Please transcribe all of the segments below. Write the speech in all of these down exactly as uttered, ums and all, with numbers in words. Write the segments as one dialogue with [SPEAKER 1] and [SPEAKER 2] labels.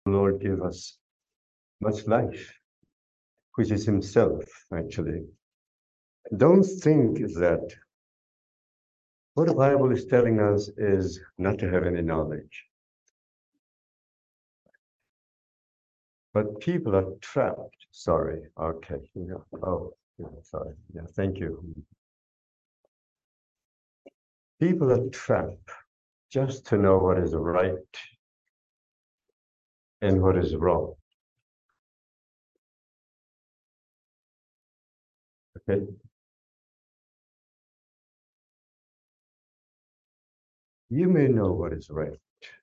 [SPEAKER 1] Lord give us much life, which is himself, actually. Don't think that what the Bible is telling us is not to have any knowledge. But people are trapped. Sorry. Okay. Yeah. Oh, yeah, sorry. Yeah, thank you. People are trapped just to know what is right and what is wrong. Okay? You may know what is right,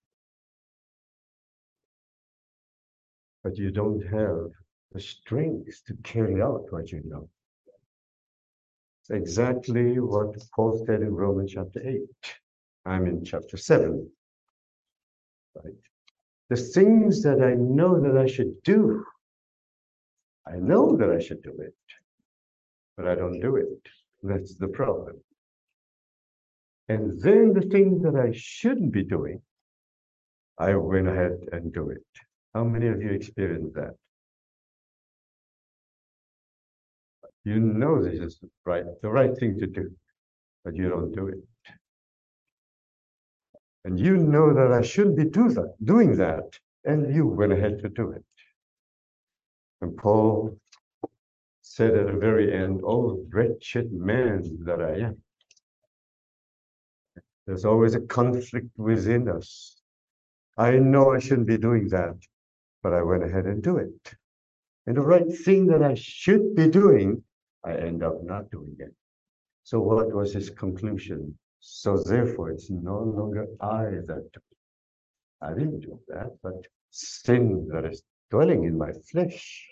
[SPEAKER 1] but you don't have the strength to carry out what you know. It's exactly what Paul said in Romans chapter eight. I'm in chapter seven. Right? The things that I know that I should do, I know that I should do it, but I don't do it. That's the problem. And then the thing that I shouldn't be doing, I went ahead and do it. How many of you experienced that? You know this is right, the right thing to do, but you don't do it. And you know that I shouldn't be do that, doing that, and you went ahead to do it. And Paul said at the very end, "Oh, wretched man that I am." There's always a conflict within us. I know I shouldn't be doing that, but I went ahead and do it. And the right thing that I should be doing, I end up not doing it. So what was his conclusion? So therefore, it's no longer I that do it. I didn't do that, but sin that is dwelling in my flesh.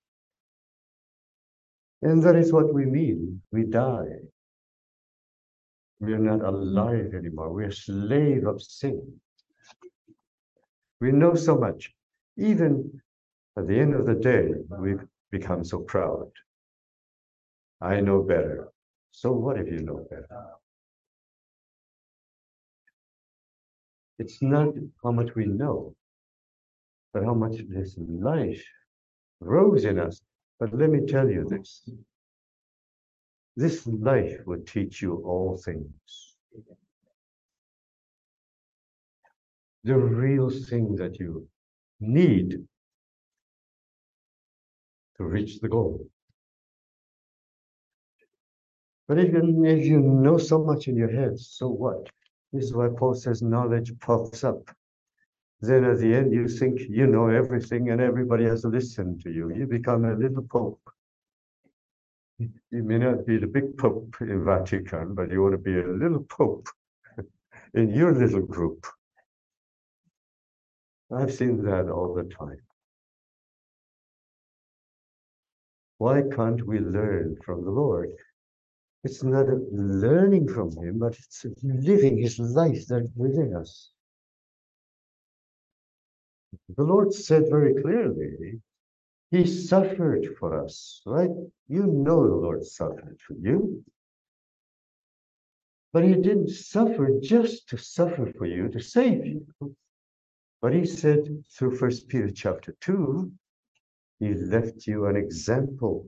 [SPEAKER 1] And that is what we mean. We die. We are not alive anymore. We are slave of sin. We know so much. Even at the end of the day, we become so proud. I know better. So what if you know better? It's not how much we know, but how much this life grows in us. But let me tell you this. This life will teach you all things. The real thing that you need to reach the goal. But if you, if you know so much in your head, so what? This is why Paul says knowledge puffs up. Then at the end, you think you know everything and everybody has to listen to you. You become a little pope. You may not be the big pope in Vatican, but you want to be a little pope in your little group. I've seen that all the time. Why can't we learn from the Lord? It's not a learning from him, but it's living his life that within us. The Lord said very clearly, he suffered for us, right? You know the Lord suffered for you. But he didn't suffer just to suffer for you, to save you. But he said through First Peter chapter two, he left you an example.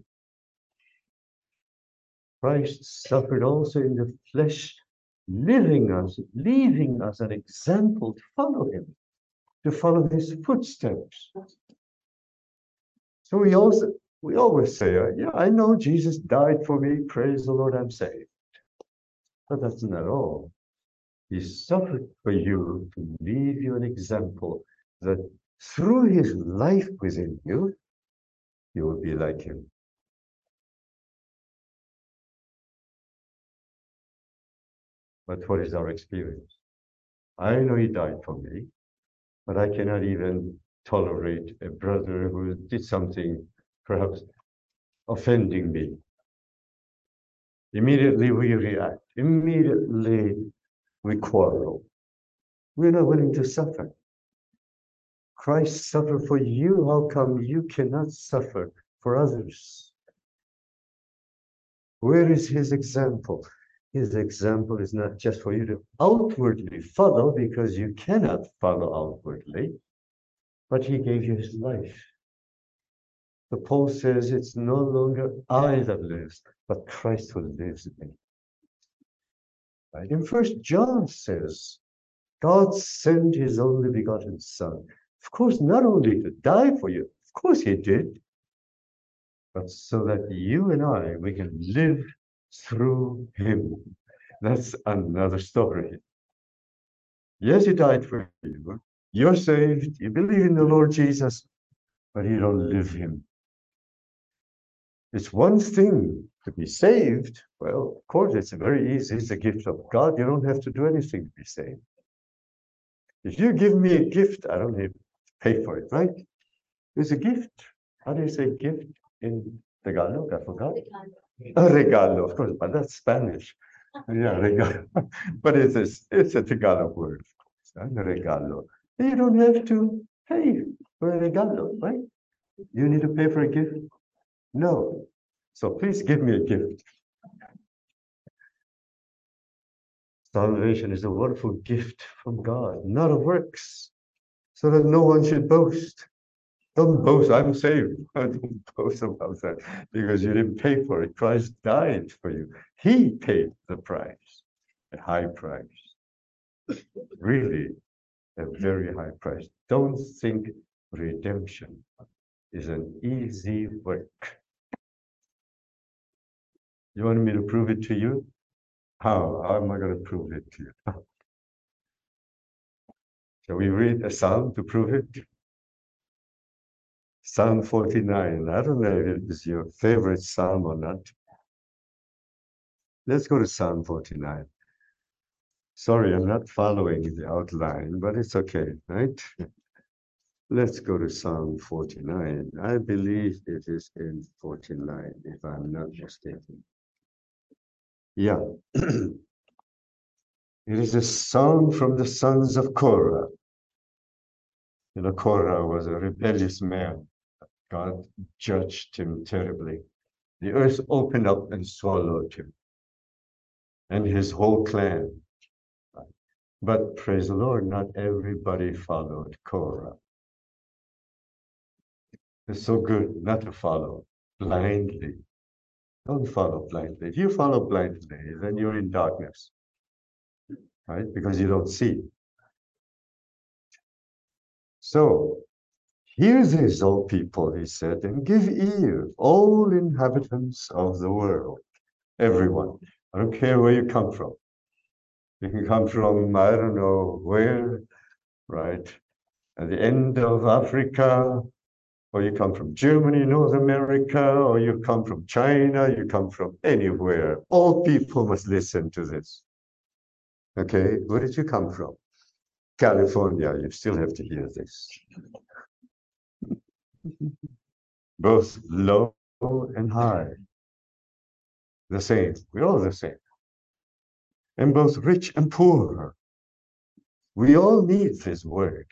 [SPEAKER 1] Christ suffered also in the flesh, living us, leaving us an example to follow him, to follow his footsteps. So we also we always say, yeah, I know Jesus died for me, praise the Lord, I'm saved. But that's not all. He suffered for you to leave you an example that through his life within you, you will be like him. But what is our experience? I know he died for me, but I cannot even tolerate a brother who did something perhaps offending me. Immediately we react. Immediately we quarrel. We're not willing to suffer. Christ suffered for you. How come you cannot suffer for others? Where is his example? His example is not just for you to outwardly follow, because you cannot follow outwardly. but he gave you his life. The Paul says it's no longer I that lives, but Christ who lives in me. Right? And First John says, God sent his only begotten Son. Of course, not only to die for you, of course he did, but so that you and I, we can live through him. That's another story. Yes, he died for you. You're saved. You believe in the Lord Jesus, but you don't live him. It's one thing to be saved. Well, of course, it's very easy. It's a gift of God. You don't have to do anything to be saved. If you give me a gift, I don't have to pay for it, right? It's a gift. How do you say gift in Tagalog? I forgot. A regalo, of course, but that's Spanish. Yeah, regalo. But it's a, it's a Tagalog word, of course. A regalo. You don't have to pay for a regalo, right? You need to pay for a gift? No. So please give me a gift. Salvation is a wonderful gift from God, not of works, so that no one should boast. Don't boast, I'm saved. Don't boast about that because you didn't pay for it. Christ died for you. He paid the price, a high price. Really, a very high price. Don't think redemption is an easy work. You want me to prove it to you? How? How am I going to prove it to you? Shall we read a psalm to prove it? Psalm forty-nine. I don't know if it is your favorite psalm or not. Let's go to Psalm forty-nine. Sorry, I'm not following the outline, but it's okay, right? Let's go to Psalm forty-nine. I believe it is in forty-nine, if I'm not mistaken. Yeah. It is a song from the sons of Korah. You know, Korah was a rebellious man. God judged him terribly. The earth opened up and swallowed him and his whole clan. But praise the Lord, not everybody followed Korah. It's so good not to follow blindly. Don't follow blindly. If you follow blindly, then you're in darkness, right? Because you don't see. So, hear this, all people, he said, and give ear, all inhabitants of the world, everyone. I don't care where you come from. You can come from, I don't know where, right? At the end of Africa, or you come from Germany, North America, or you come from China, you come from anywhere. All people must listen to this. Okay, where did you come from? California, you still have to hear this. Both low and high, the same. We're all the same. And both rich and poor. We all need this word.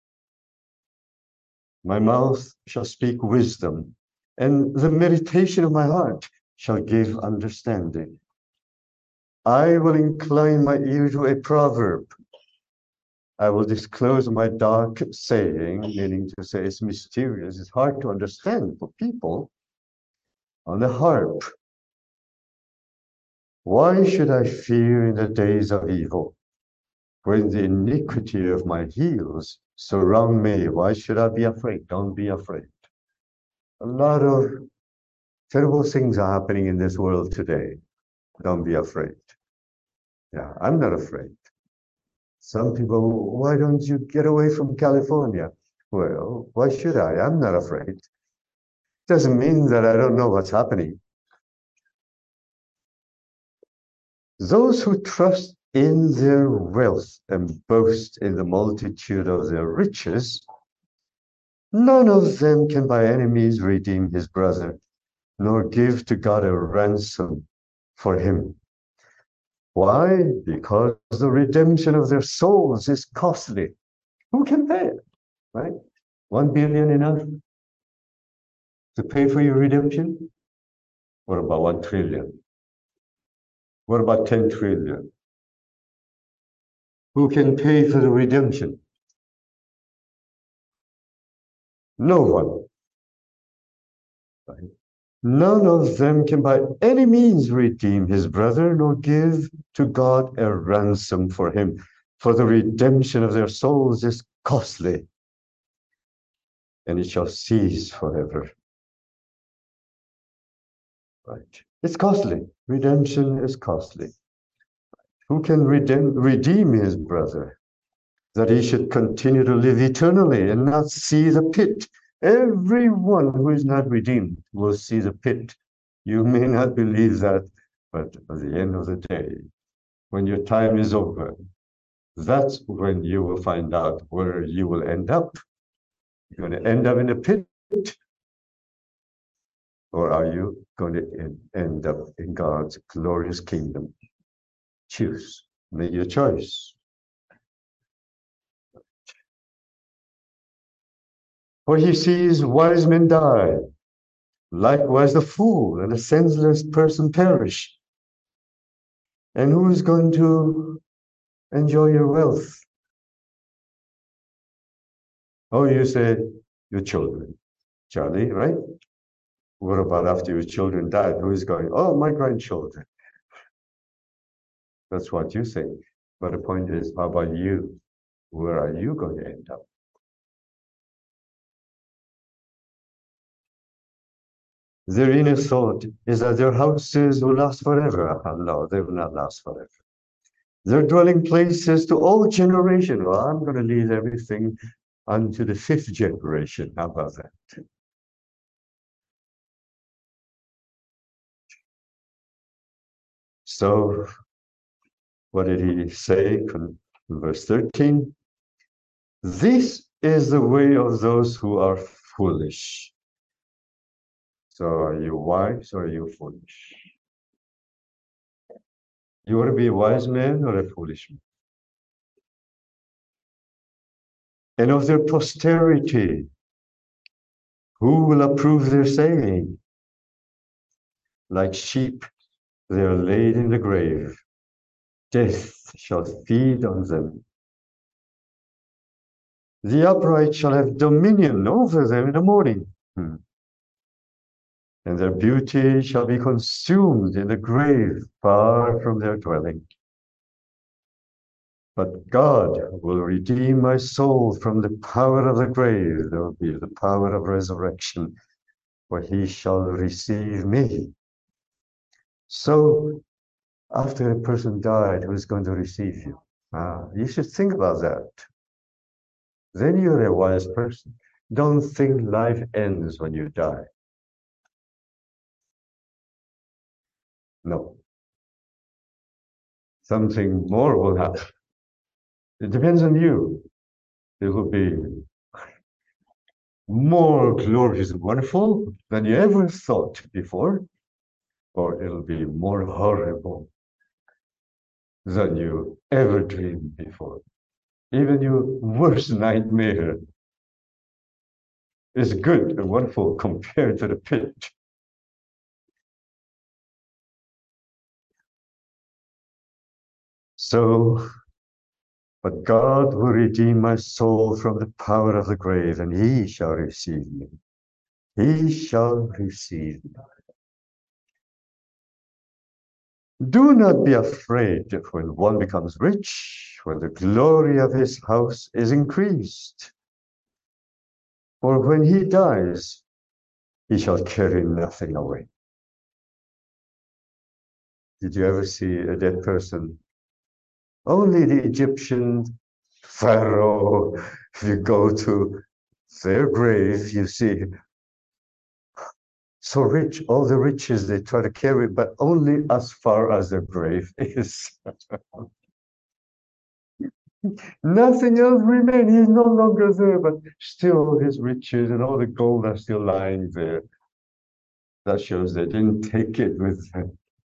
[SPEAKER 1] My mouth shall speak wisdom, and the meditation of my heart shall give understanding. I will incline my ear to a proverb. I will disclose my dark saying, meaning to say it's mysterious, it's hard to understand for people, on the harp. Why should I fear in the days of evil? When the iniquity of my heels surround me, why should I be afraid? Don't be afraid. A lot of terrible things are happening in this world today. Don't be afraid. Yeah, I'm not afraid. Some people, why don't you get away from California? Well, why should I? I'm not afraid. Doesn't mean that I don't know what's happening. Those who trust in their wealth and boast in the multitude of their riches, none of them can by any means redeem his brother, nor give to God a ransom for him. Why? Because the redemption of their souls is costly. Who can pay it, right? One billion enough to pay for your redemption? What about one trillion? What about ten trillion? Who can pay for the redemption? No one. Right? None of them can by any means redeem his brother, nor give to God a ransom for him. For the redemption of their souls is costly, and it shall cease forever. Right? It's costly. Redemption is costly. Who can redeem, redeem his brother? That he should continue to live eternally and not see the pit. Everyone who is not redeemed will see the pit. You may not believe that, but at the end of the day, when your time is over, that's when you will find out where you will end up. You're going to end up in a pit, or are you going to end up in God's glorious kingdom? Choose. Make your choice. For he sees wise men die, likewise the fool and the senseless person perish. And who is going to enjoy your wealth? Oh, you say your children, Charlie, right? What about after your children died? Who is going? Oh, my grandchildren. That's what you think. But the point is, how about you? Where are you going to end up? Their inner thought is that their houses will last forever. No, they will not last forever. Their dwelling places to all generations. Well, I'm going to leave everything unto the fifth generation. How about that? So, what did he say in verse thirteen? This is the way of those who are foolish. So, are you wise or are you foolish? You want to be a wise man or a foolish man? And of their posterity, who will approve their saying? Like sheep, they are laid in the grave. Death shall feed on them. The upright shall have dominion over them in the morning. Hmm. And their beauty shall be consumed in the grave, far from their dwelling. But God will redeem my soul from the power of the grave. There will be the power of resurrection, for he shall receive me. So, after a person died, who is going to receive you? Ah, you should think about that. Then you're a wise person. Don't think life ends when you die. No. Something more will happen. It depends on you. It will be more glorious and wonderful than you ever thought before, or it'll be more horrible than you ever dreamed before. Even your worst nightmare is good and wonderful compared to the pit. So, but God will redeem my soul from the power of the grave, and he shall receive me. He shall receive me. Do not be afraid when one becomes rich, when the glory of his house is increased. For when he dies, he shall carry nothing away. Did you ever see a dead person? Only the Egyptian pharaoh, if you go to their grave, you see so rich, all the riches they try to carry, but only as far as their grave is. Nothing else remains. He's no longer there, but still his riches and all the gold are still lying there. That shows they didn't take it with them.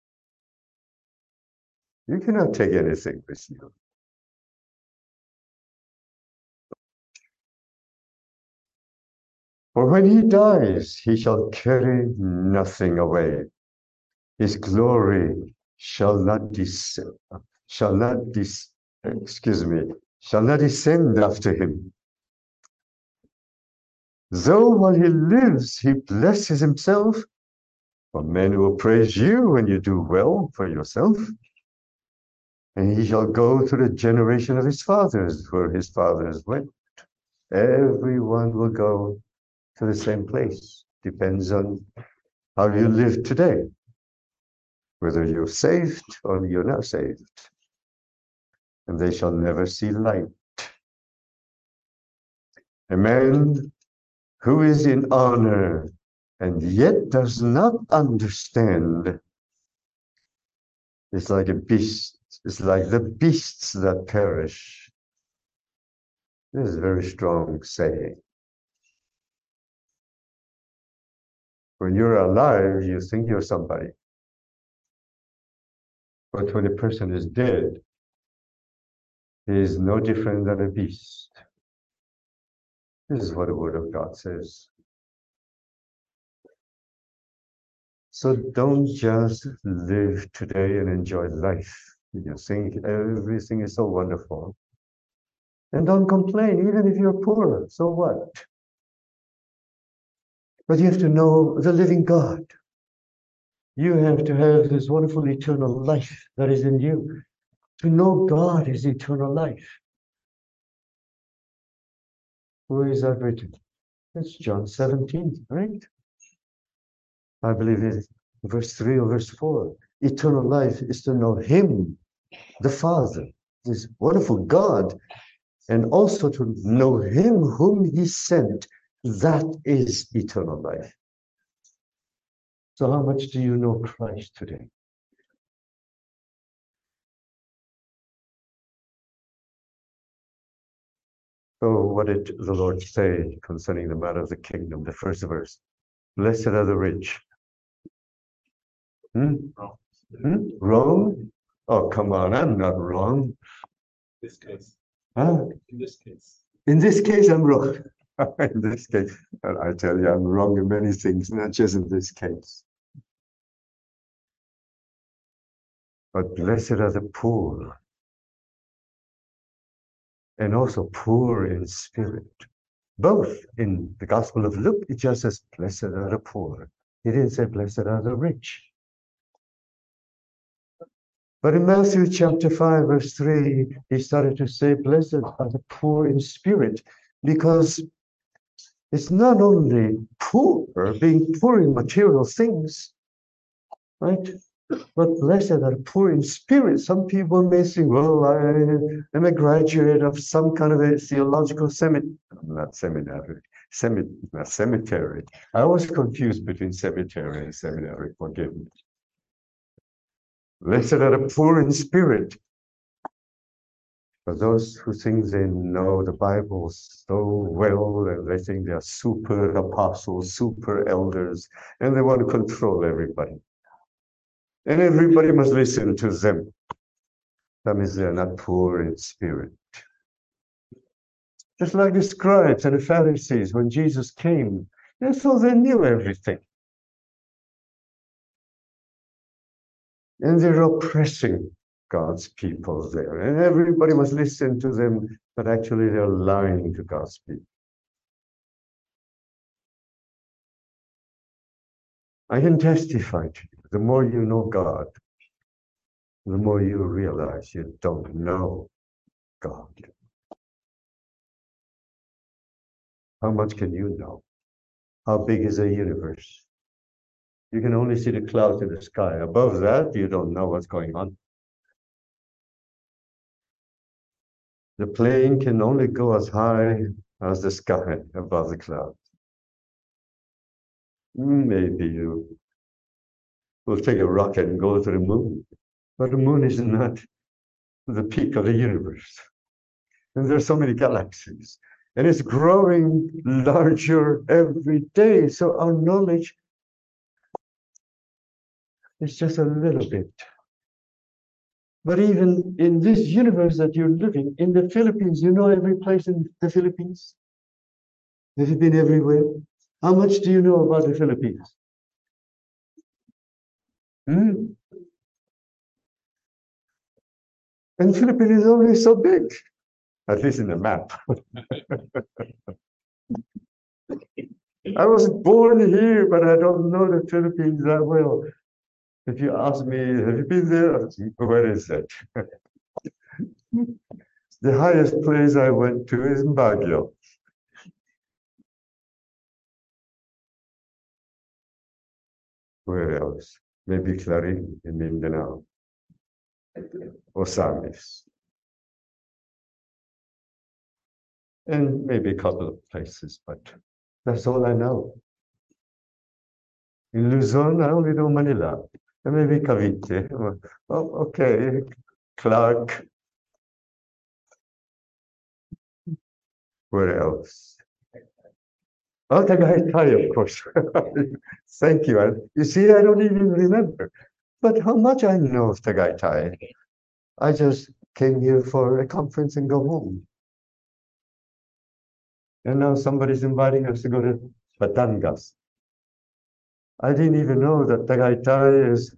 [SPEAKER 1] You cannot take anything with you. For when he dies, he shall carry nothing away. His glory shall not descend, shall not dis, excuse me, shall not descend after him. Though while he lives, he blesses himself, for men will praise you when you do well for yourself. And he shall go to the generation of his fathers, where his fathers went. Everyone will go to the same place. Depends on how you live today, whether you're saved or you're not saved. And they shall never see light. A man who is in honor and yet does not understand is like a beast. It's like the beasts that perish. This is a very strong saying. When you're alive, you think you're somebody. But when a person is dead, he is no different than a beast. This is what the Word of God says. So don't just live today and enjoy life. You think everything is so wonderful. And don't complain, even if you're poor, so what? But you have to know the living God. You have to have this wonderful eternal life that is in you. To know God is eternal life. Where is that written? It's John seventeen, right? I believe it's verse three or verse four. Eternal life is to know Him, the Father, this wonderful God, and also to know Him whom He sent. That is eternal life. So how much do you know Christ today? So what did the Lord say concerning the matter of the kingdom? The first verse. Blessed are the rich. Hmm? Hmm? Wrong? Oh, come on, I'm not wrong.
[SPEAKER 2] This case.
[SPEAKER 1] Huh?
[SPEAKER 2] In this case.
[SPEAKER 1] In this case, I'm wrong. In this case, and I tell you, I'm wrong in many things, not just in this case. But blessed are the poor, and also poor in spirit. Both in the Gospel of Luke, it just says, blessed are the poor. He didn't say, blessed are the rich. But in Matthew chapter five, verse three, he started to say, blessed are the poor in spirit, because it's not only poor, being poor in material things, right? But blessed are poor in spirit. Some people may think, well, I am a graduate of some kind of a theological seminary, not seminary, semi, not cemetery. I was confused between cemetery and seminary, forgive me. Blessed are the poor in spirit. For those who think they know the Bible so well, and they think they are super apostles, super elders, and they want to control everybody. And everybody must listen to them. That means they're not poor in spirit. Just like the scribes and the Pharisees, when Jesus came, they thought they knew everything. And they're oppressing God's people there. And everybody must listen to them, but actually they're lying to God's people. I can testify to you, the more you know God, the more you realize you don't know God. How much can you know? How big is the universe? You can only see the clouds in the sky. Above that, you don't know what's going on. The plane can only go as high as the sky above the clouds. Maybe you will take a rocket and go to the moon, but the moon is not the peak of the universe. And there's so many galaxies, and it's growing larger every day. So our knowledge is just a little bit. But even in this universe that you're living, in the Philippines, you know every place in the Philippines? Have you been everywhere? How much do you know about the Philippines? Hmm? And Philippines is only so big, at least in the map. I was born here, but I don't know the Philippines that well. If you ask me, have you been there? Where is it? The highest place I went to is Baguio. Where else? Maybe Clarín in Mindanao or Sanglis. And maybe a couple of places, but that's all I know. In Luzon, I only know Manila, and maybe Cavite. Oh, okay, Clark. Where else? Oh, Tagaytay, of course. Thank you. You see, I don't even remember. But how much I know of Tagaytay. I just came here for a conference and go home. And now somebody's inviting us to go to Batangas. I didn't even know that Tagaytay is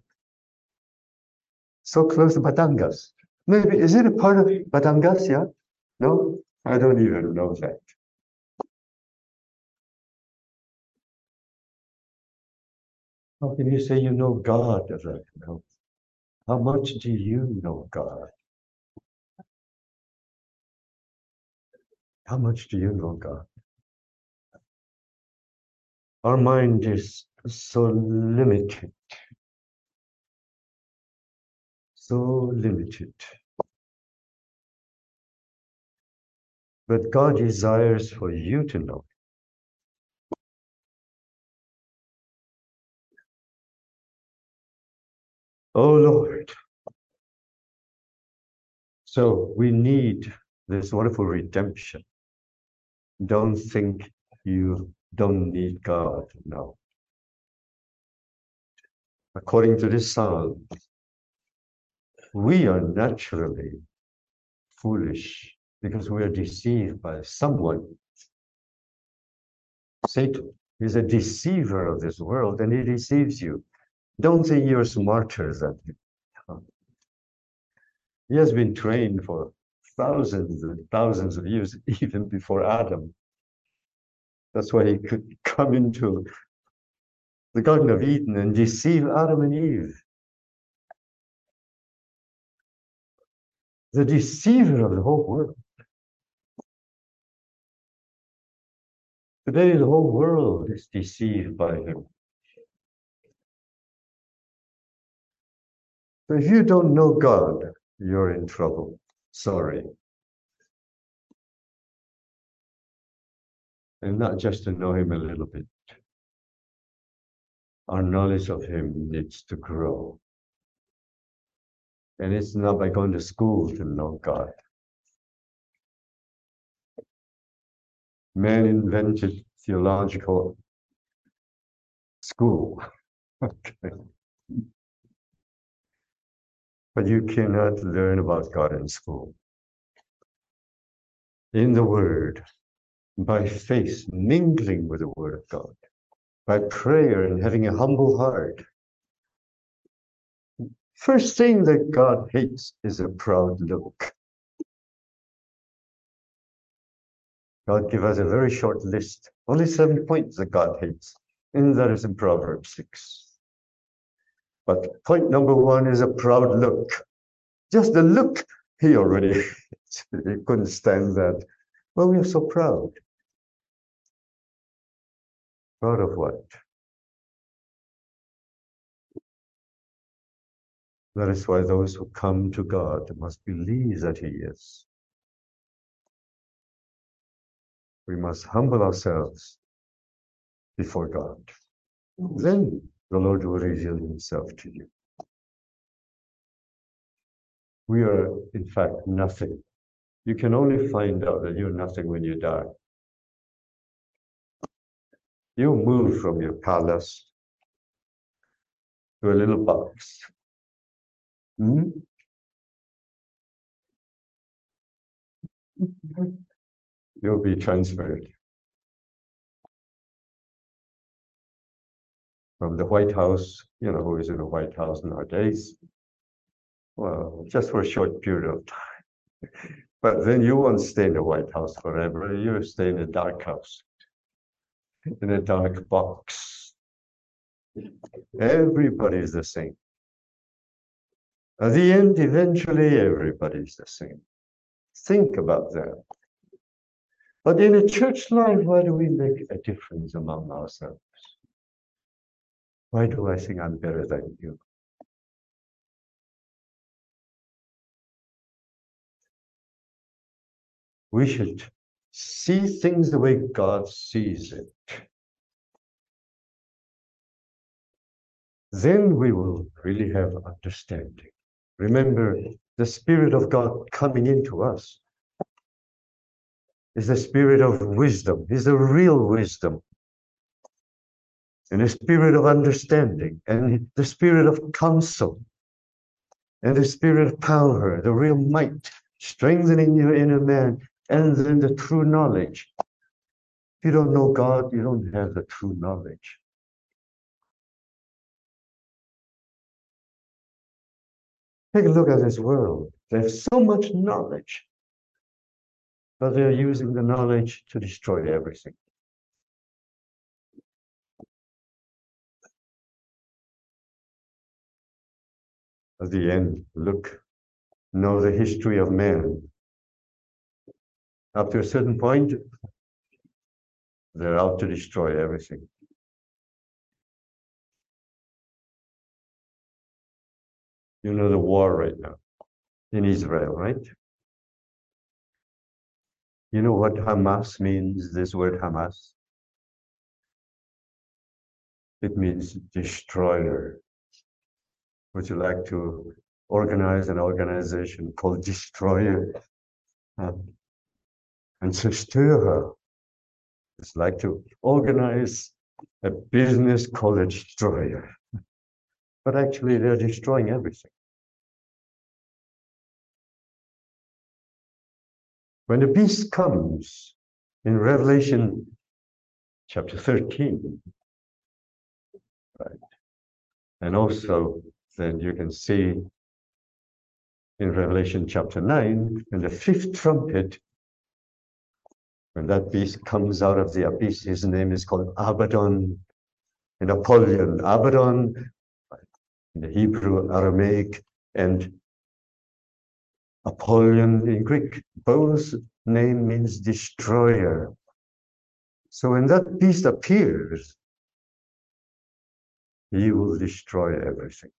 [SPEAKER 1] so close to Batangas. Maybe, is it a part of Batangas, yeah? No? I don't even know that. How can you say you know God? How much do you know God? How much do you know God? Our mind is so limited. So limited. But God desires for you to know. Oh Lord. So we need this wonderful redemption. Don't think you don't need God. No. According to this psalm, we are naturally foolish because we are deceived by someone. Satan is a deceiver of this world and he deceives you. Don't think you're smarter than him. He has been trained for thousands and thousands of years, even before Adam. That's why he could come into the Garden of Eden and deceive Adam and Eve. The deceiver of the whole world. Today, the whole world is deceived by him. So if you don't know God, you're in trouble. Sorry. And not just to know him a little bit. Our knowledge of him needs to grow. And it's not by going to school to know God. Man invented theological school. Okay. But you cannot learn about God in school. In the Word, by faith, mingling with the Word of God, by prayer and having a humble heart. First thing that God hates is a proud look. God gives us a very short list, only seven points that God hates, and that is in Proverbs six. But point number one is a proud look. Just the look, he already he couldn't stand that. Well, we are so proud. Proud of what? That is why those who come to God must believe that he is. We must humble ourselves before God. Then the Lord will reveal himself to you. We are, in fact, nothing. You can only find out that you're nothing when you die. You move from your palace to a little box. Hmm? You'll be transferred from the White House. You know who is in the White House nowadays? Well, just for a short period of time. But then you won't stay in the White House forever. You stay in the dark house. in a dark box. Everybody is the same. At the end, eventually, everybody is the same. Think about that. But in a church life, why do we make a difference among ourselves? Why do I think I'm better than you? We should see things the way God sees it. Then we will really have understanding. Remember, the Spirit of God coming into us is the Spirit of wisdom, is the real wisdom, and the Spirit of understanding, and the Spirit of counsel, and the Spirit of power, the real might, strengthening your inner man, and then the true knowledge. If you don't know God, you don't have the true knowledge. Take a look at this world. There's so much knowledge, but they're using the knowledge to destroy everything. At the end, look, know the history of man. Up to a certain point, they're out to destroy everything. You know the war right now in Israel, right? You know what Hamas means, this word Hamas? It means destroyer. Would you like to organize an organization called Destroyer? Uh, and Zerstörer. It's like to organize a business called a destroyer. But actually, they're destroying everything. When the beast comes in Revelation chapter thirteen, right? And also, then you can see in Revelation chapter nine, in the fifth trumpet, when that beast comes out of the abyss, his name is called Abaddon and Apollyon. Abaddon in the Hebrew, Aramaic, and Apollyon in Greek. Both name means destroyer. So when that beast appears, he will destroy everything.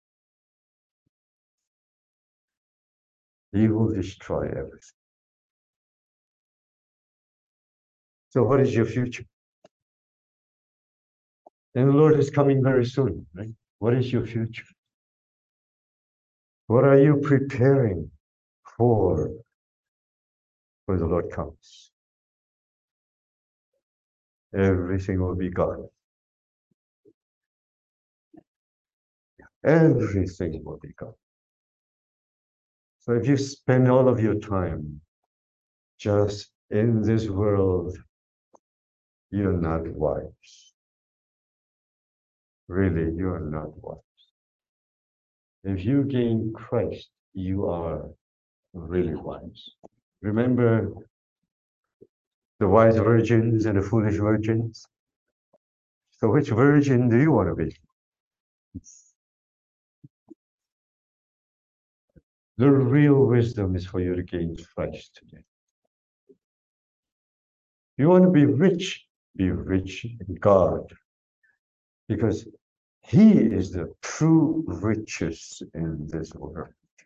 [SPEAKER 1] He will destroy everything. So what is your future? And the Lord is coming very soon, right? What is your future? What are you preparing for when the Lord comes? Everything will be gone. Everything will be gone. So if you spend all of your time just in this world, you're not wise. Really, you're not wise. If you gain Christ, you are really wise. Remember the wise virgins and the foolish virgins? So which virgin do you want to be? The real wisdom is for you to gain Christ today. You want to be rich, be rich in God, because He is the true riches in this world.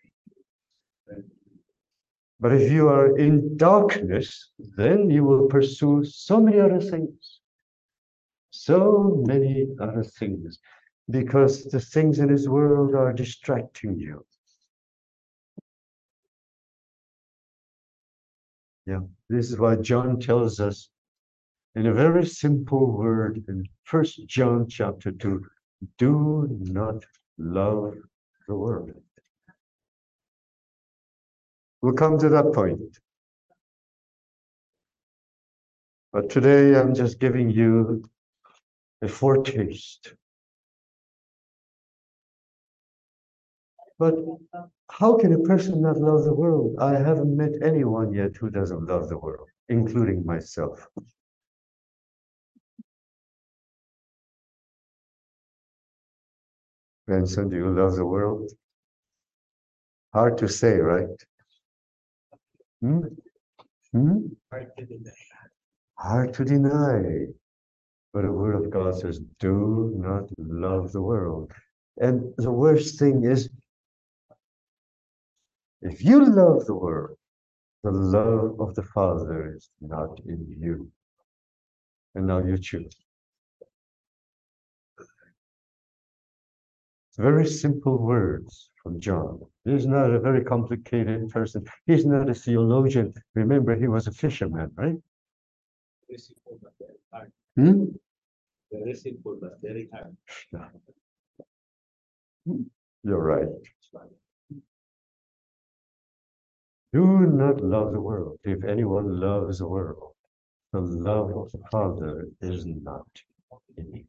[SPEAKER 1] But if you are in darkness, then you will pursue so many other things. So many other things, because the things in this world are distracting you. Yeah, this is why John tells us in a very simple word in First John chapter two, do not love the world. We'll come to that point. But today I'm just giving you a foretaste. But how can a person not love the world? I haven't met anyone yet who doesn't love the world, including myself. Benson, do you love the world? Hard to say, right? Hmm? Hmm?
[SPEAKER 2] Hard to deny.
[SPEAKER 1] Hard to deny. But the Word of God says, do not love the world. And the worst thing is, if you love the world, the love of the Father is not in you. And now you choose. Very simple words from John. He's not a very complicated person. He's not a theologian. Remember, he was a fisherman, right?
[SPEAKER 2] Very simple but very hard.
[SPEAKER 1] Hmm?
[SPEAKER 2] Very simple but very hard.
[SPEAKER 1] You're right. Do not love the world. If anyone loves the world, the love of the Father is not in you.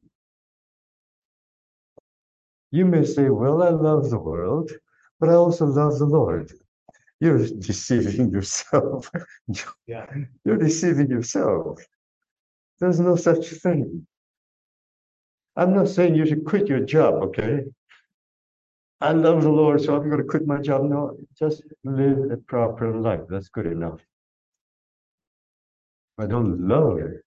[SPEAKER 1] You may say, well, I love the world, but I also love the Lord. You're deceiving yourself.
[SPEAKER 2] Yeah.
[SPEAKER 1] You're deceiving yourself. There's no such thing. I'm not saying you should quit your job, okay? I love the Lord, so I'm going to quit my job. No, just live a proper life. That's good enough. I don't love it.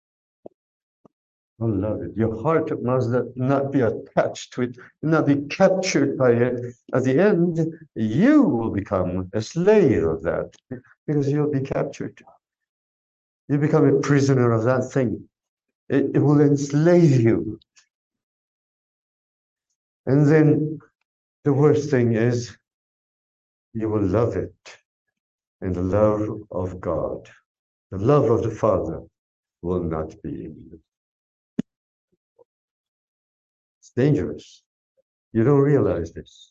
[SPEAKER 1] I love it. Your heart must not be attached to it, not be captured by it. At the end, you will become a slave of that because you'll be captured. You become a prisoner of that thing. It, it will enslave you. And then the worst thing is you will love it. And the love of God, the love of the Father will not be in you. It's dangerous. You don't realize this.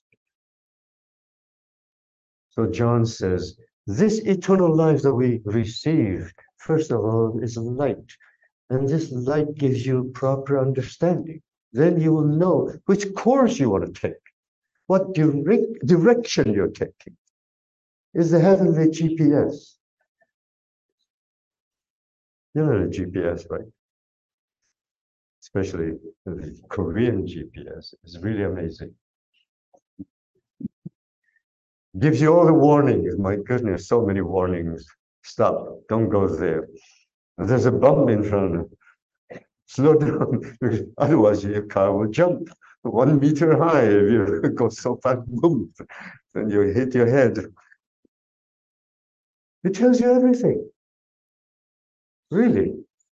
[SPEAKER 1] So John says, this eternal life that we receive, first of all, is light. And this light gives you proper understanding. Then you will know which course you want to take, what direct direction you're taking. Is the heavenly G P S. You know the G P S, right? Especially the Korean G P S. It's really amazing. Gives you all the warnings. My goodness, so many warnings. Stop, don't go there. There's a bump in front of you. Slow down, because otherwise your car will jump one meter high if you go so fast, boom, then you hit your head. It tells you everything. Really.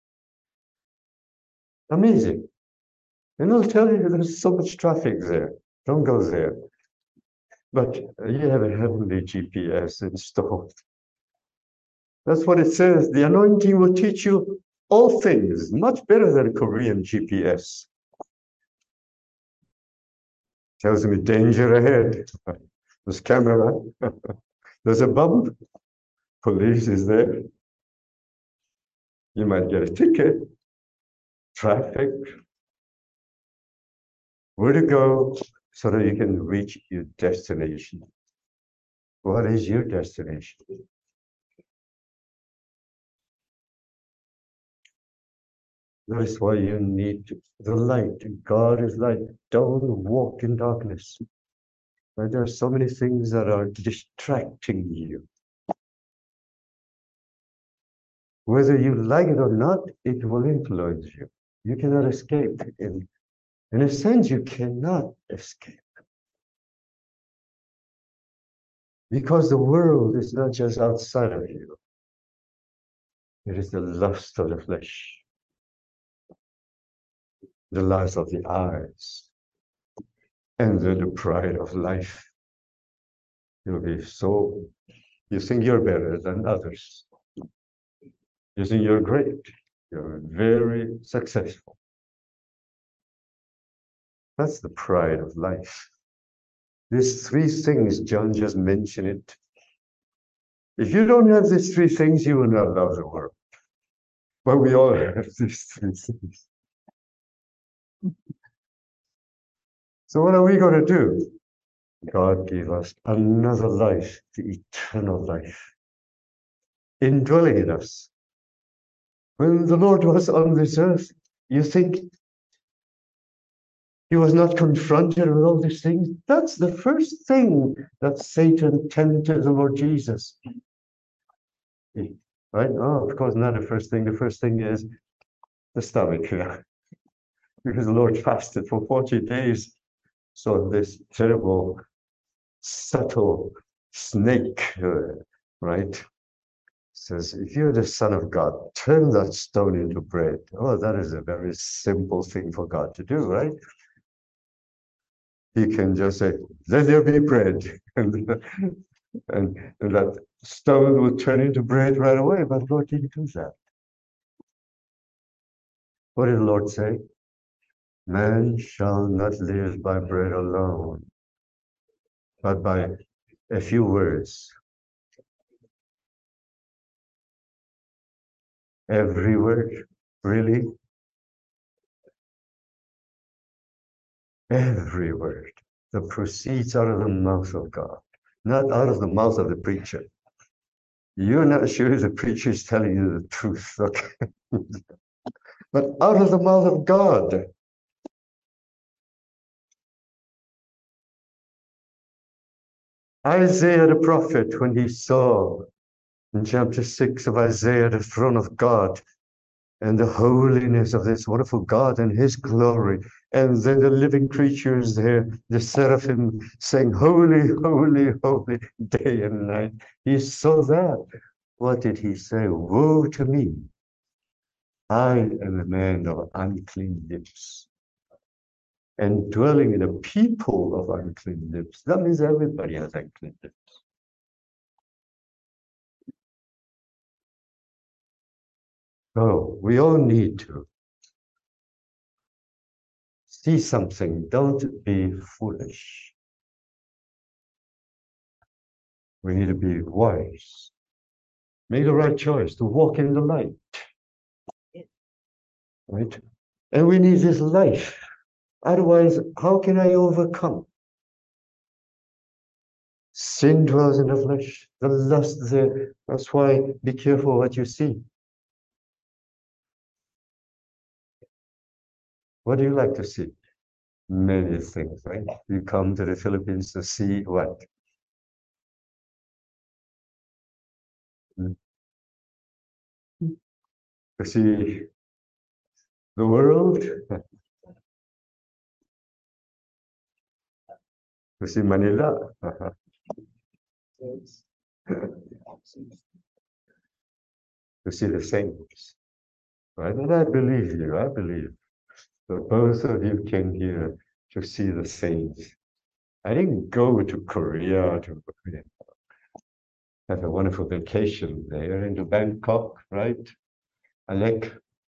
[SPEAKER 1] Amazing. And it'll tell you there's so much traffic there. Don't go there. But you have a heavenly G P S installed. That's what it says. The anointing will teach you all things, much better than a Korean G P S. Tells me danger ahead. There's camera. There's a bump. Police is there. You might get a ticket. Traffic. Where to go so that you can reach your destination. What is your destination? That is why you need the light. God is light. Don't walk in darkness. Right? There are so many things that are distracting you. Whether you like it or not, it will influence you. You cannot escape. In, in a sense, you cannot escape. Because the world is not just outside of you. It is the lust of the flesh, the lust of the eyes, and then the pride of life. You'll be so, you think you're better than others. You think you're great. You're very successful. That's the pride of life. These three things, John just mentioned it. If you don't have these three things, you will not love the world. But we all have these three things. So what are we going to do? God gave us another life, the eternal life, indwelling in us. When the Lord was on this earth, you think He was not confronted with all these things. That's the first thing that Satan tempted the Lord Jesus. Right? Oh, of course, not the first thing. The first thing is the stomach here. Because the Lord fasted for forty days. So this terrible, subtle snake, uh, right, says, if you're the Son of God, turn that stone into bread. Oh, that is a very simple thing for God to do, right? He can just say, let there be bread. and, and, and that stone will turn into bread right away. But Lord didn't do that. What did the Lord say? Man shall not live by bread alone, but by a few words. Every word, really? Every word that proceeds out of the mouth of God, not out of the mouth of the preacher. You're not sure the preacher is telling you the truth, okay? But out of the mouth of God. Isaiah the prophet, when he saw in chapter six of Isaiah the throne of God and the holiness of this wonderful God and his glory, and then the living creatures there, the seraphim saying, holy, holy, holy, day and night. He saw that. What did he say? Woe to me. I am a man of unclean lips, and dwelling in a people of unclean lips. That means everybody has unclean lips. So we all need to see something. Don't be foolish. We need to be wise. Make the right choice to walk in the light. Right? And we need this life. Otherwise, how can I overcome? Sin dwells in the flesh, the lust there. That's why be careful what you see. What do you like to see? Many things, right? You come to the Philippines to see what? To see the world, to see Manila, to see the saints, right? And I believe you, I believe that both of you came here to see the saints. I didn't go to Korea to have a wonderful vacation there into Bangkok, right? Alec.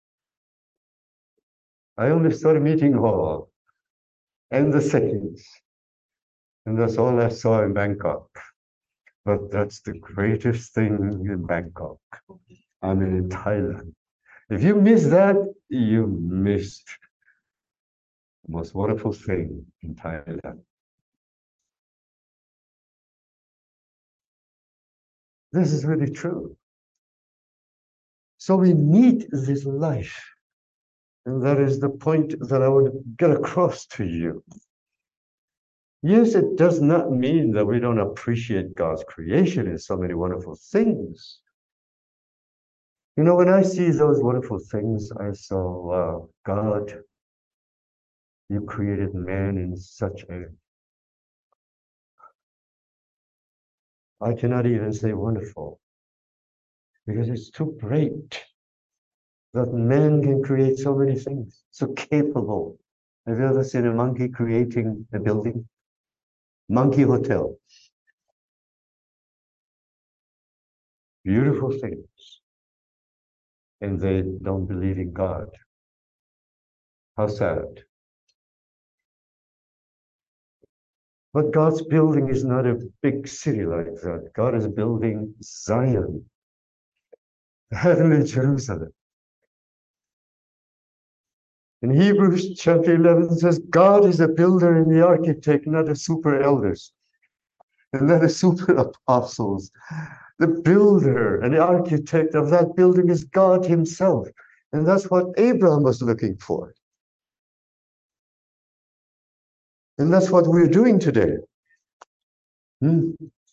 [SPEAKER 1] I only saw the meeting hall and the saints. And that's all I saw in Bangkok. But that's the greatest thing in Bangkok. I mean, in Thailand. If you miss that, you missed the most wonderful thing in Thailand. This is really true. So we need this life. And that is the point that I want to get across to you. Yes, it does not mean that we don't appreciate God's creation in so many wonderful things. You know, when I see those wonderful things, I saw, wow, God, you created man in such a, I cannot even say wonderful, because it's too great that man can create so many things, so capable. Have you ever seen a monkey creating a building? Monkey Hotel. Beautiful things. And they don't believe in God. How sad. But God's building is not a big city like that. God is building Zion, heavenly Jerusalem. In Hebrews chapter eleven says, God is a builder and the architect, not a super elders, and not a super apostles. The builder and the architect of that building is God himself. And that's what Abraham was looking for. And that's what we're doing today. Hmm?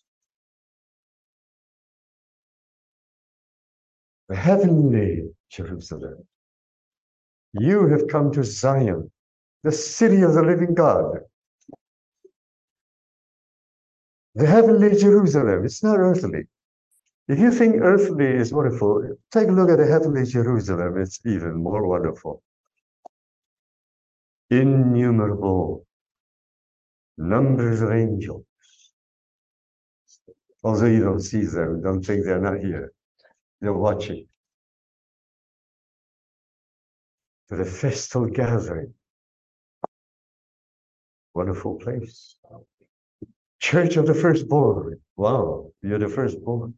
[SPEAKER 1] The heavenly Jerusalem. You have come to Zion, the city of the living God. The heavenly Jerusalem. It's not earthly. If you think earthly is wonderful, take a look at the heavenly Jerusalem. It's even more wonderful. Innumerable numbers of angels. Although you don't see them, don't think they're not here. They're watching. To the festal gathering. Wonderful place. Church of the firstborn. Wow, you're the firstborn.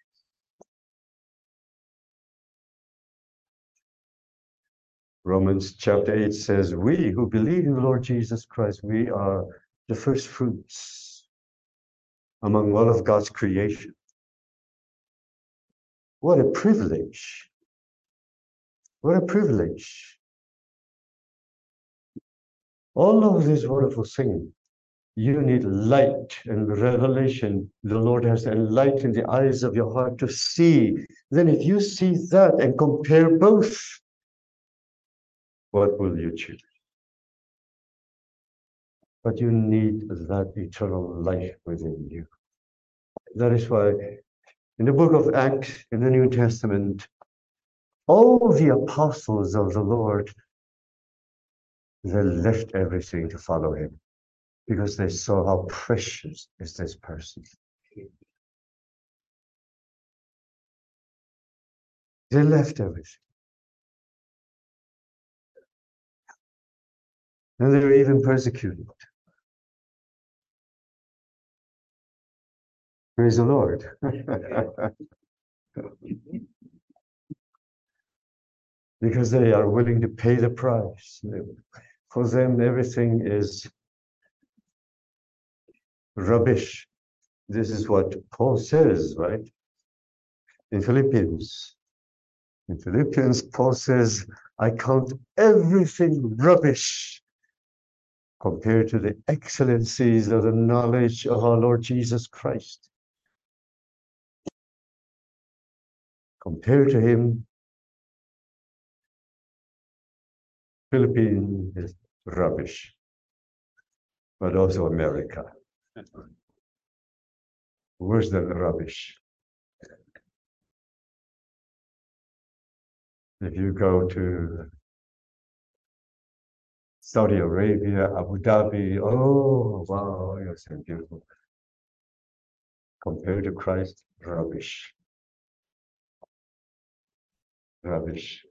[SPEAKER 1] Romans chapter eight says, we who believe in the Lord Jesus Christ, we are the first fruits among all of God's creation. What a privilege. What a privilege. All of this wonderful singing, you need light and revelation. The Lord has enlightened the eyes of your heart to see. Then if you see that and compare both, what will you choose? But you need that eternal life within you. That is why in the book of Acts, in the New Testament, all the apostles of the Lord, they left everything to follow him because they saw how precious is this person. They left everything. And they were even persecuted. Praise the Lord. Because they are willing to pay the price. For them, everything is rubbish. This is what Paul says, right? In Philippians. In Philippians, Paul says, I count everything rubbish compared to the excellencies of the knowledge of our Lord Jesus Christ. Compared to him, Philippines is rubbish, but also America. Worse than rubbish. If you go to Saudi Arabia, Abu Dhabi, oh, wow, you're so beautiful. Compared to Christ, rubbish. Rubbish.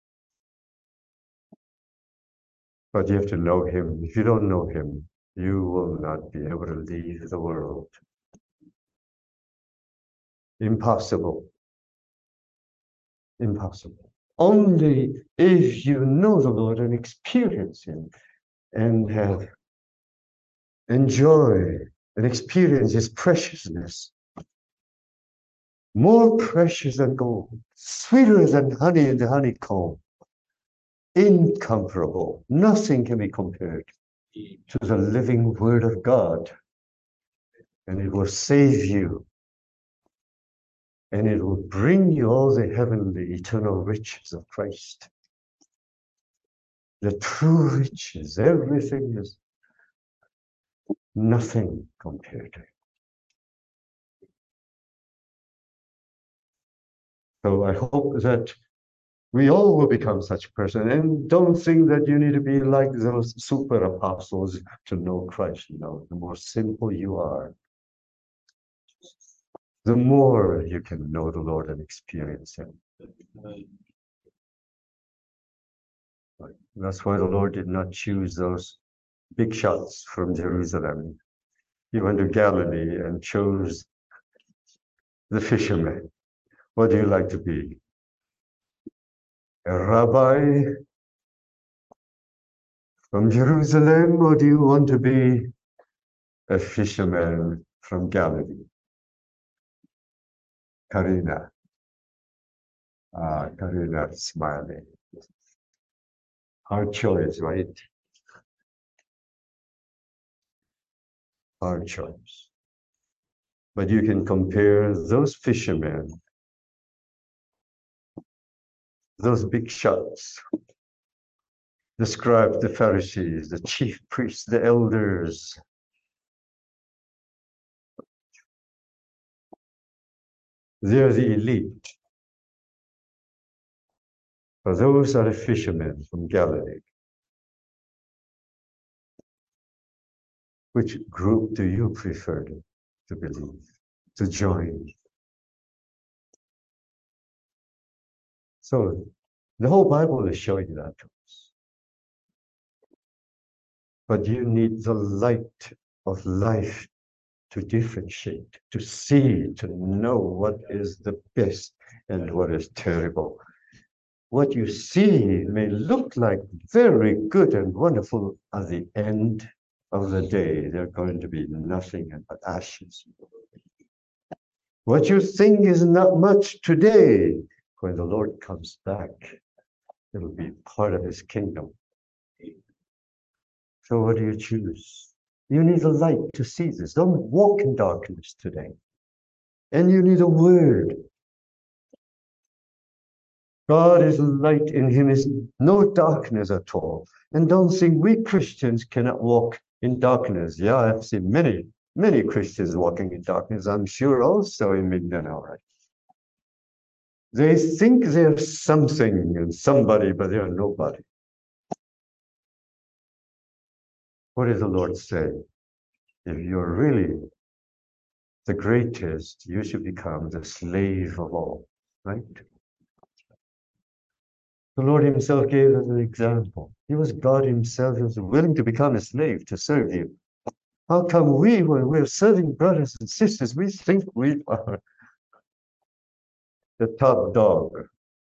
[SPEAKER 1] But you have to know him. If you don't know him, you will not be able to leave the world. Impossible. Impossible. Only if you know the Lord and experience him and have enjoy and experience his preciousness. More precious than gold, sweeter than honey in the honeycomb, incomparable. Nothing can be compared to the living word of God. And it will save you. And it will bring you all the heavenly, eternal riches of Christ. The true riches, everything is nothing compared to it. So I hope that we all will become such person, and don't think that you need to be like those super apostles to know Christ. No, the more simple you are, the more you can know the Lord and experience him. That's why the Lord did not choose those big shots from Jerusalem. He went to Galilee and chose the fishermen. What do you like to be? A rabbi from Jerusalem, or do you want to be a fisherman from Galilee? Karina. Ah, Karina smiling. Hard choice, right? our choice. But you can compare those fishermen, those big shots, the scribes, the Pharisees, the chief priests, the elders. They're the elite. For those are the fishermen from Galilee. Which group do you prefer to, to believe, to join? So the whole Bible is showing that to us. But you need the light of life to differentiate, to see, to know what is the best and what is terrible. What you see may look like very good and wonderful at the end of the day. They're going to be nothing but ashes. What you think is not much today, when the Lord comes back, it'll be part of his kingdom. So what do you choose? You need a light to see this. Don't walk in darkness today. And you need a word. God is light, in him is no darkness at all. And don't think we Christians cannot walk in darkness. Yeah, I've seen many, many Christians walking in darkness. I'm sure also in Mindanao, right? They think they're something and somebody, but they're nobody. What does the Lord say? If you're really the greatest, you should become the slave of all, right? The Lord himself gave us an example. He was God himself. He was willing to become a slave to serve you. How come we, when we're serving brothers and sisters, we think we are the top dog?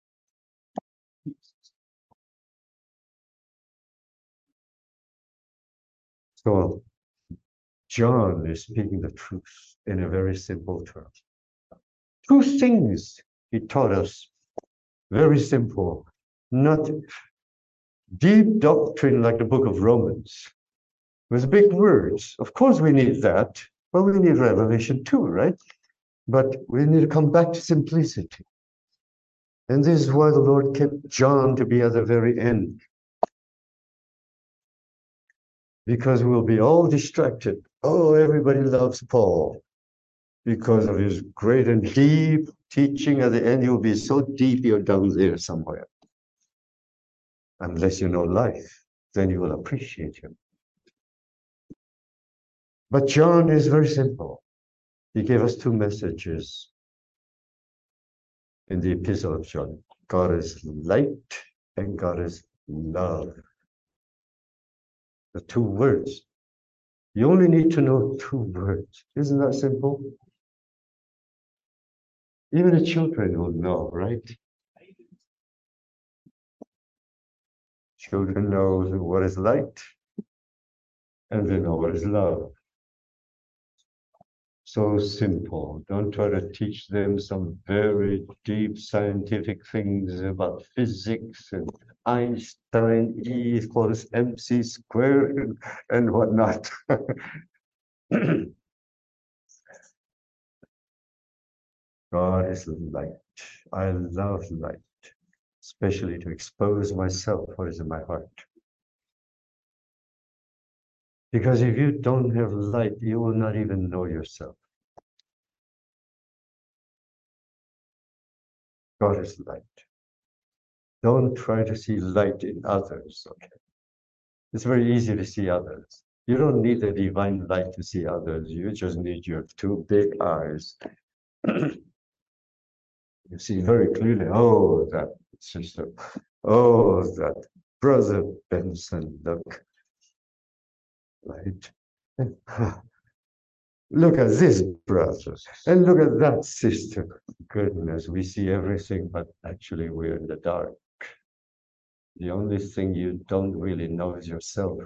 [SPEAKER 1] So John is speaking the truth in a very simple term. Two things he taught us, very simple, not deep doctrine like the book of Romans, with big words. Of course we need that, but we need revelation too, right? But we need to come back to simplicity. And this is why the Lord kept John to be at the very end. Because we'll be all distracted. Oh, everybody loves Paul because of his great and deep teaching. At the end, you'll be so deep you're down there somewhere. Unless you know life, then you will appreciate him. But John is very simple. He gave us two messages in the epistle of John. God is light and God is love. The two words. You only need to know two words. Isn't that simple? Even the children will know, right? Children know what is light and they know what is love. So simple. Don't try to teach them some very deep scientific things about physics and Einstein, E equals mc squared and, and whatnot. God is light. I love light, especially to expose myself, what is in my heart. Because if you don't have light, you will not even know yourself. God is light. Don't try to see light in others, okay? It's very easy to see others. You don't need the divine light to see others. You just need your two big eyes. You see very clearly, oh, that sister, oh, that brother Benson, look, right? Look at this brother, and look at that sister. Goodness, we see everything, but actually we're in the dark. The only thing you don't really know is yourself.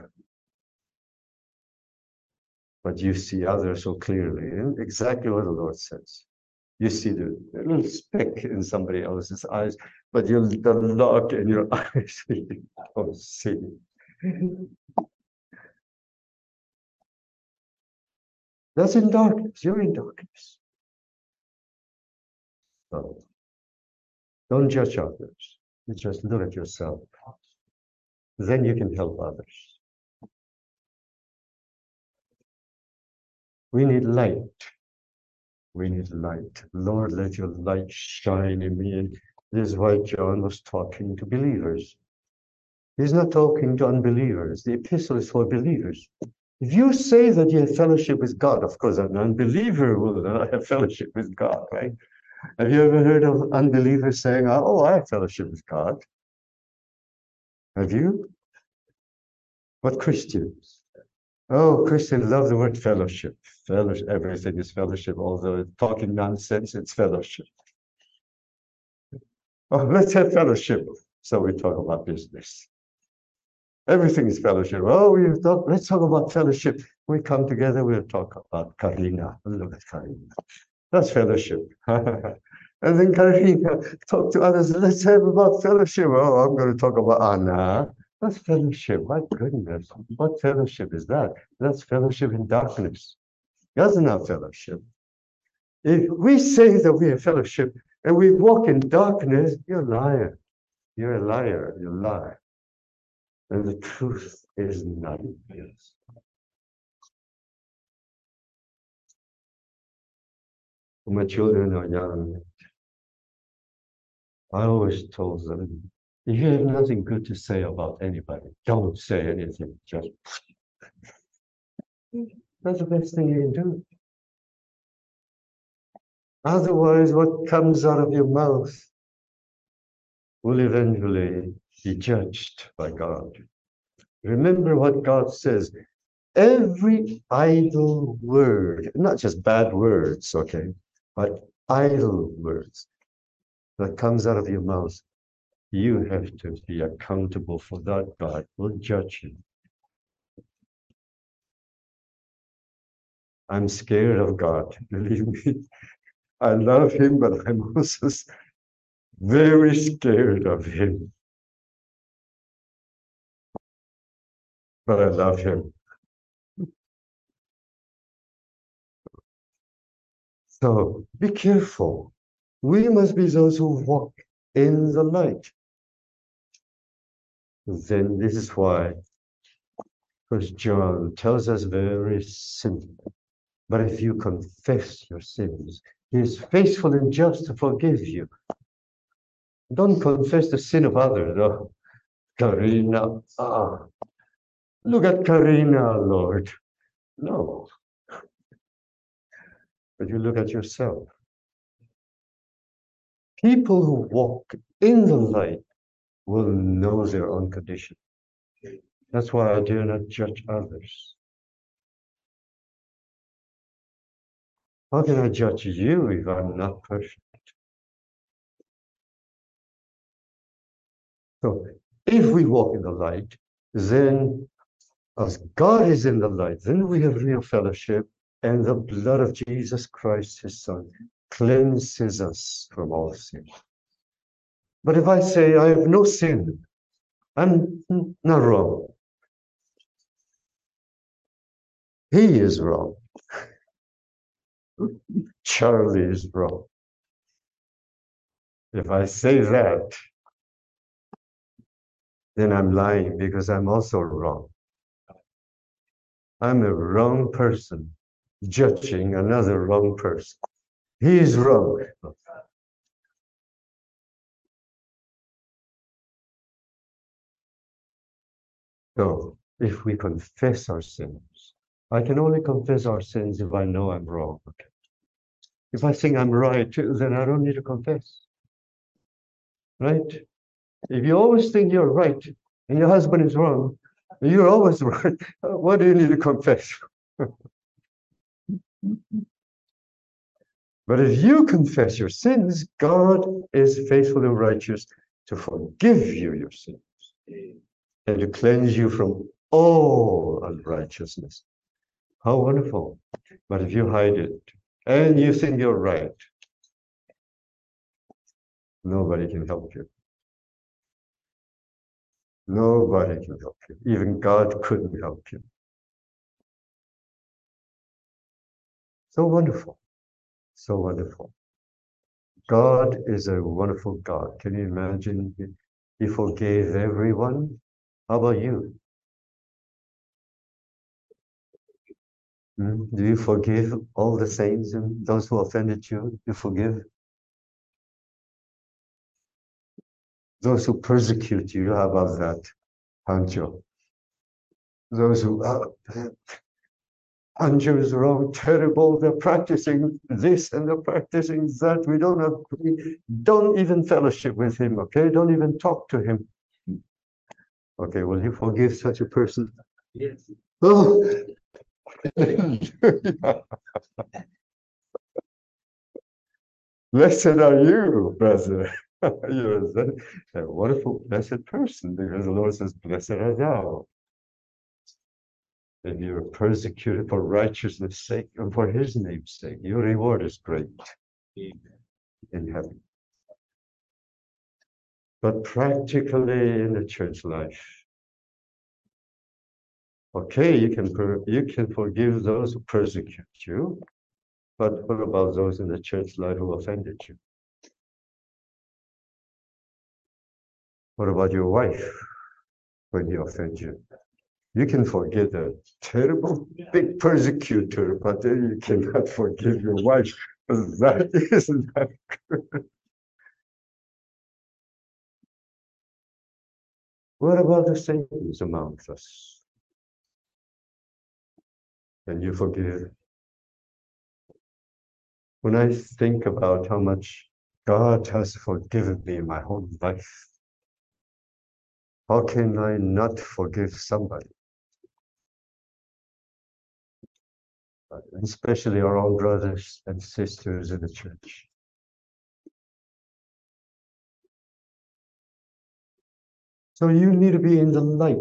[SPEAKER 1] But you see others so clearly, and exactly what the Lord says. You see the little speck in somebody else's eyes, but you're the log in your eyes, you don't see. That's in darkness. You're in darkness. So don't judge others. You just look at yourself. Then you can help others. We need light. We need light. Lord, let your light shine in me. And this is why John was talking to believers. He's not talking to unbelievers. The epistle is for believers. If you say that you have fellowship with God, of course, an unbeliever will not have fellowship with God, right? Have you ever heard of unbelievers saying, oh, I have fellowship with God? Have you? What Christians? Oh, Christians love the word fellowship. Fellowship, everything is fellowship, although talking nonsense, it's fellowship. Oh, let's have fellowship. So we talk about business. Everything is fellowship. Oh, we talk, let's talk about fellowship. We come together, we'll talk about Karina. Look at Karina. That's fellowship. And then Karina talk to others. Let's have about fellowship. Oh, I'm going to talk about Anna. That's fellowship. My goodness. What fellowship is that? That's fellowship in darkness. That's not fellowship. If we say that we have fellowship and we walk in darkness, you're a liar. You're a liar. You lie. And the truth is not yours. When my children are young, I always told them, if you have nothing good to say about anybody, don't say anything. Just that's the best thing you can do. Otherwise, what comes out of your mouth will eventually be judged by God. Remember what God says. Every idle word, not just bad words, okay, but idle words that comes out of your mouth, you have to be accountable for that. God will judge you. I'm scared of God, believe me. I love him, but I'm also very scared of him. But I love him. So be careful. We must be those who walk in the light. Then this is why First John tells us very simply. But if you confess your sins, he is faithful and just to forgive you. Don't confess the sin of others. Oh, Karina, ah, look at Karina, Lord. No. But you look at yourself. People who walk in the light will know their own condition. That's why I do not judge others. How can I judge you if I'm not perfect? So if we walk in the light, then as God is in the light, then we have real fellowship, and the blood of Jesus Christ, his son, cleanses us from all sin. But if I say I have no sin, I'm not wrong. He is wrong. Charlie is wrong. If I say that, then I'm lying because I'm also wrong. I'm a wrong person judging another wrong person. He is wrong. So if we confess our sins, I can only confess our sins if I know I'm wrong. Okay? If I think I'm right, then I don't need to confess. Right? If you always think you're right and your husband is wrong, you're always right, what do you need to confess? But if you confess your sins, God is faithful and righteous to forgive you your sins and to cleanse you from all unrighteousness. How wonderful. But if you hide it and you think you're right, nobody can help you. Nobody can help you. Even God couldn't help you. So wonderful. So wonderful. God is a wonderful God. Can you imagine? He forgave everyone. How about you? Hmm? Do you forgive all the saints and those who offended you? You forgive those who persecute you. How about that, Pancho? Those who uh, Pancho is wrong, terrible. They're practicing this and they're practicing that. We don't agree. Don't even fellowship with him. Okay, don't even talk to him. Okay, will you forgive such a person?
[SPEAKER 2] Yes.
[SPEAKER 1] Oh. Blessed are you, brother. You're a wonderful, blessed person because the Lord says, blessed are thou. And you're persecuted for righteousness' sake and for his name's sake. Your reward is great in heaven. But practically in the church life, okay, you can you can forgive those who persecute you, but what about those in the church life who offended you? What about your wife when he offends you? You can forgive a terrible big persecutor, but then you cannot forgive your wife. That isn't that good. What about the saints amongst us? Can you forgive? When I think about how much God has forgiven me in my whole life, how can I not forgive somebody? Especially our own brothers and sisters in the church. So you need to be in the light.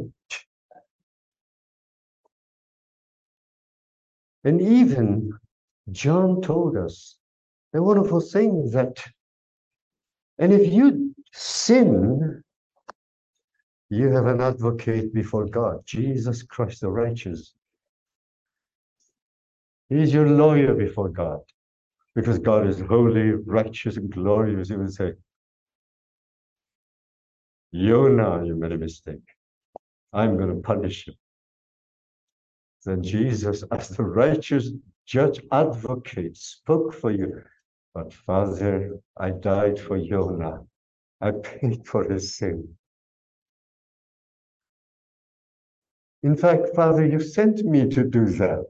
[SPEAKER 1] And even John told us a wonderful thing that, and if you sin, you have an advocate before God, Jesus Christ the righteous. He's your lawyer before God, because God is holy, righteous, and glorious. He would say, Jonah, you made a mistake. I'm going to punish you. Then Jesus, as the righteous judge advocate, spoke for you. But Father, I died for Jonah. I paid for his sin. In fact, Father, you sent me to do that.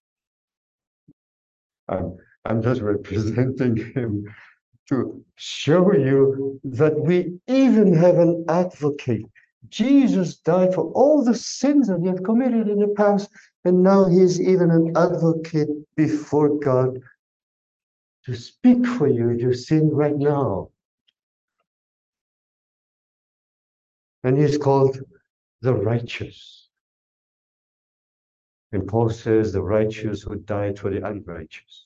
[SPEAKER 1] I'm, I'm just representing him to show you that we even have an advocate. Jesus died for all the sins that you have committed in the past, and now he's even an advocate before God to speak for you your sin right now. And he's called the righteous. And Paul says the righteous who died for the unrighteous.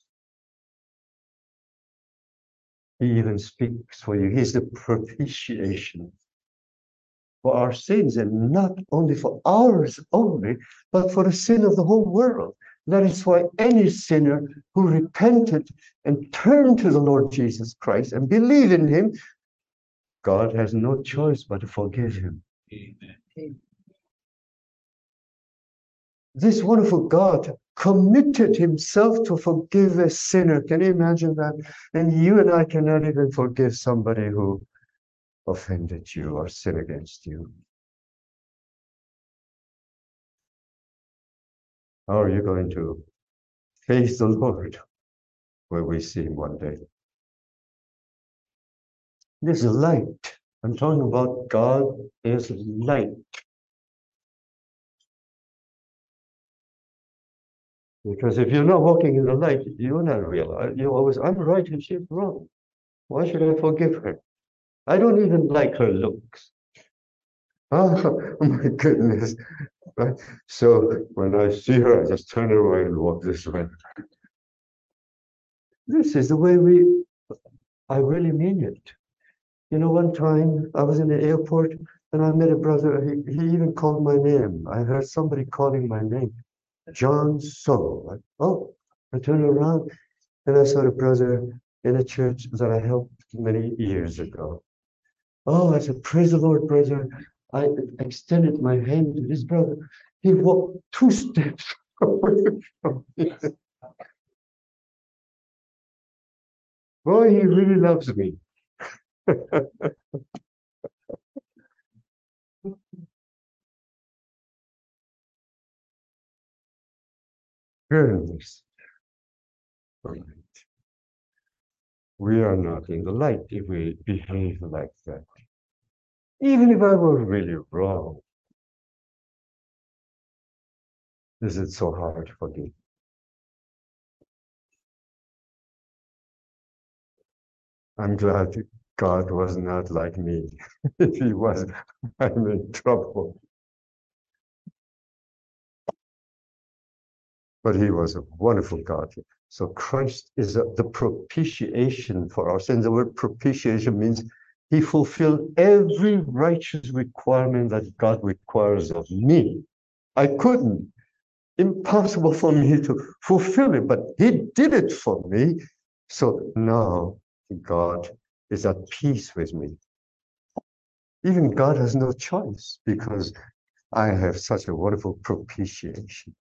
[SPEAKER 1] He even speaks for you. He's the propitiation for our sins, and not only for ours only, but for the sin of the whole world. That is why any sinner who repented and turned to the Lord Jesus Christ and believed in him, God has no choice but to forgive him.
[SPEAKER 2] Amen.
[SPEAKER 1] This wonderful God committed himself to forgive a sinner. Can you imagine that? And you and I cannot even forgive somebody who offended you or sinned against you. How are you going to face the Lord when we see him one day? This is light. I'm talking about God is light. Because if you're not walking in the light, you will not realize, you always, I'm right and she's wrong. Why should I forgive her? I don't even like her looks. Oh my goodness. Right? So when I see her, I just turn away and walk this way. This is the way we, I really mean it. You know, one time I was in the airport and I met a brother. He, he even called my name. I heard somebody calling my name, John So. Like, oh, I turned around and I saw the brother in a church that I helped many years ago. Oh, I said, praise the Lord, brother. I extended my hand to this brother. He walked two steps away from me. Boy, he really loves me. Goodness. Right. We are not in the light if we behave like that. Even if I were really wrong, is it so hard to forgive? I'm glad God was not like me. If he was, I'm in trouble. But he was a wonderful God. So Christ is a, the propitiation for our sins. The word propitiation means he fulfilled every righteous requirement that God requires of me. I couldn't. Impossible for me to fulfill it, but he did it for me. So now God is at peace with me. Even God has no choice because I have such a wonderful propitiation.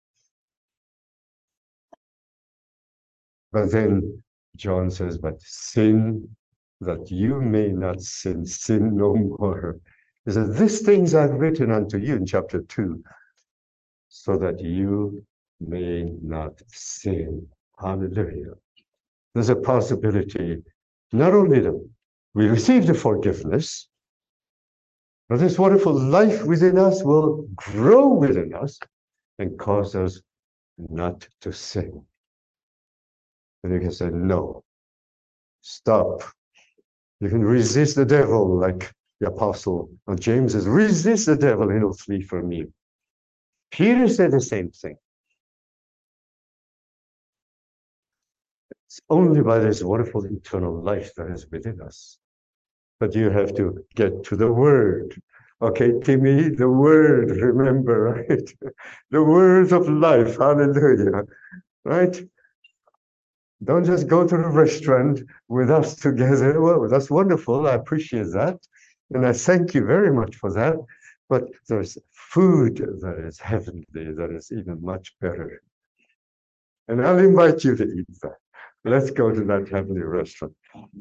[SPEAKER 1] But then John says, but sin that you may not sin, sin no more. He says, these things I've written unto you in chapter two, so that you may not sin. Hallelujah. There's a possibility, not only that we receive the forgiveness, but this wonderful life within us will grow within us and cause us not to sin. And you can say, no, stop. You can resist the devil like the apostle James says, resist the devil and he'll flee from you. Peter said the same thing. It's only by this wonderful eternal life that is within us. But you have to get to the word. Okay, Timmy, the word, remember, right? The words of life, hallelujah, right? Don't just go to the restaurant with us together. Well, that's wonderful. I appreciate that. And I thank you very much for that. But there's food that is heavenly, that is even much better. And I'll invite you to eat that. Let's go to that heavenly restaurant.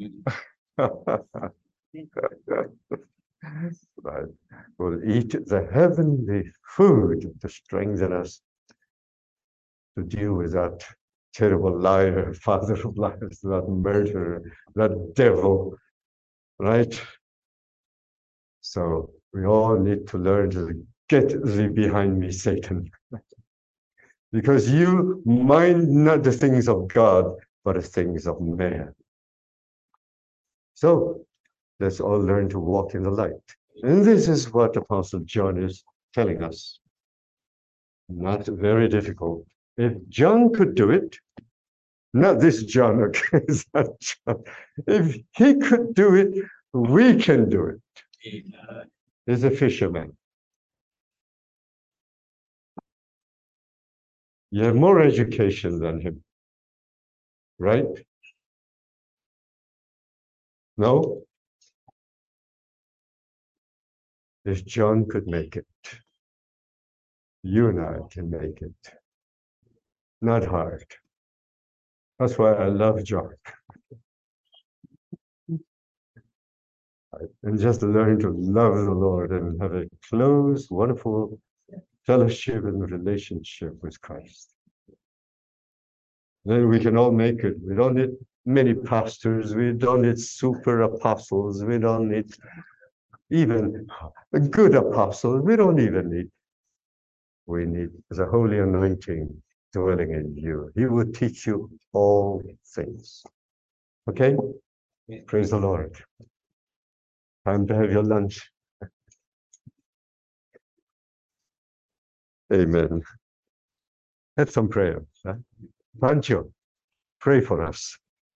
[SPEAKER 1] Right. We'll eat the heavenly food to strengthen us to deal with that terrible liar, father of liars, that murderer, that devil, right? So we all need to learn to get thee behind me, Satan. Because you mind not the things of God, but the things of man. So let's all learn to walk in the light. And this is what Apostle John is telling us. Not very difficult. If John could do it, not this John, okay, that John. If he could do it, we can do it. He's a fisherman. You have more education than him, right? No? If John could make it, you and I can make it. Not hard. That's why I love John. And just learn to love the Lord and have a close, wonderful fellowship and relationship with Christ. Then we can all make it. We don't need many pastors. We don't need super apostles. We don't need even a good apostle. We don't even need. We need the holy anointing dwelling in you. He will teach you all things. Okay? Praise the Lord. Time to have your lunch. Amen. Have some prayer. Huh? Pancho, pray for us.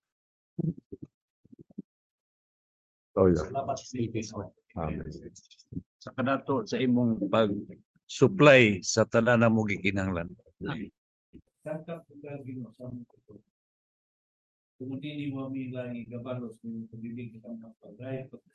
[SPEAKER 1] Oh yeah. Amen.
[SPEAKER 3] Sa kanato sa imong pag supply sa tanan na mo gikinahanglan. Tangkap ko ka Ginoo sa among pagtuo. Kung hindi mo mi lagi gabalos ng pagdidig kita ng pagdrive